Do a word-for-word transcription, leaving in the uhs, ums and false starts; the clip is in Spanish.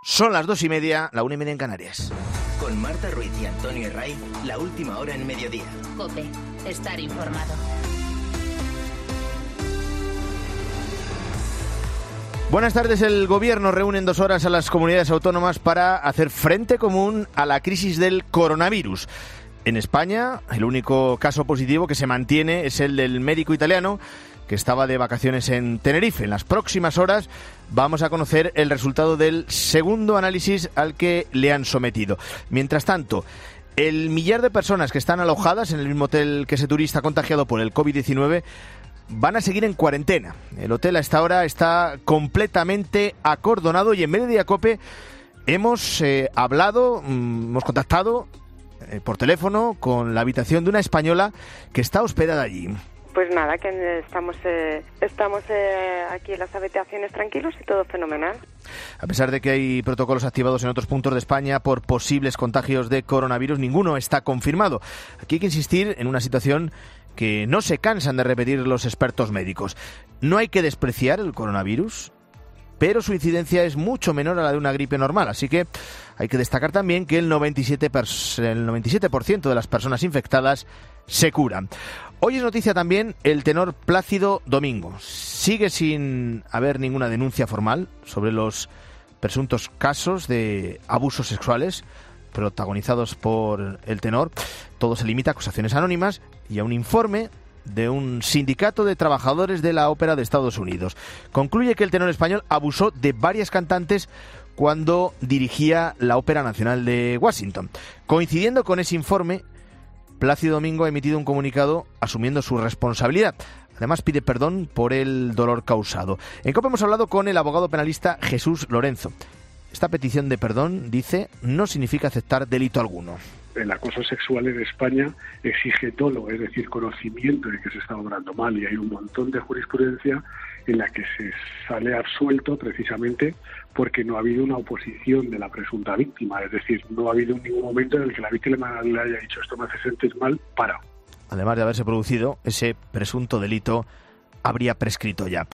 Son las dos y media, la una y media en Canarias. Con Marta Ruiz y Antonio Herray, la última hora en mediodía. COPE, estar informado. Buenas tardes. El Gobierno reúne en dos horas a las comunidades autónomas para hacer frente común a la crisis del coronavirus. En España, el único caso positivo que se mantiene es el del médico italiano que estaba de vacaciones en Tenerife. En las próximas horas vamos a conocer el resultado del segundo análisis al que le han sometido. Mientras tanto, el millar de personas que están alojadas en el mismo hotel que ese turista contagiado por el covid diecinueve van a seguir en cuarentena. El hotel a esta hora está completamente acordonado y en Mediodía COPE hemos eh, hablado, mm, hemos contactado eh, por teléfono con la habitación de una española que está hospedada allí. Pues nada, que estamos eh, estamos eh, aquí en las habitaciones tranquilos y todo fenomenal. A pesar de que hay protocolos activados en otros puntos de España por posibles contagios de coronavirus, ninguno está confirmado. Aquí hay que insistir en una situación que no se cansan de repetir los expertos médicos. No hay que despreciar el coronavirus, pero su incidencia es mucho menor a la de una gripe normal, así que hay que destacar también que el noventa y siete por ciento, el noventa y siete por ciento de las personas infectadas se curan. Hoy es noticia también el tenor Plácido Domingo. Sigue sin haber ninguna denuncia formal sobre los presuntos casos de abusos sexuales protagonizados por el tenor. Todo se limita a acusaciones anónimas y a un informe de un sindicato de trabajadores de la ópera de Estados Unidos. Concluye que el tenor español abusó de varias cantantes cuando dirigía la Ópera Nacional de Washington. Coincidiendo con ese informe, Plácido Domingo ha emitido un comunicado asumiendo su responsabilidad. Además, pide perdón por el dolor causado. En COPE hemos hablado con el abogado penalista Jesús Lorenzo. Esta petición de perdón, dice, no significa aceptar delito alguno. El acoso sexual en España exige dolo, es decir, conocimiento de que se está obrando mal, y hay un montón de jurisprudencia en la que se sale absuelto precisamente porque no ha habido una oposición de la presunta víctima, es decir, no ha habido ningún momento en el que la víctima le haya dicho esto me hace sentir mal, para. Además de haberse producido, ese presunto delito habría prescrito ya.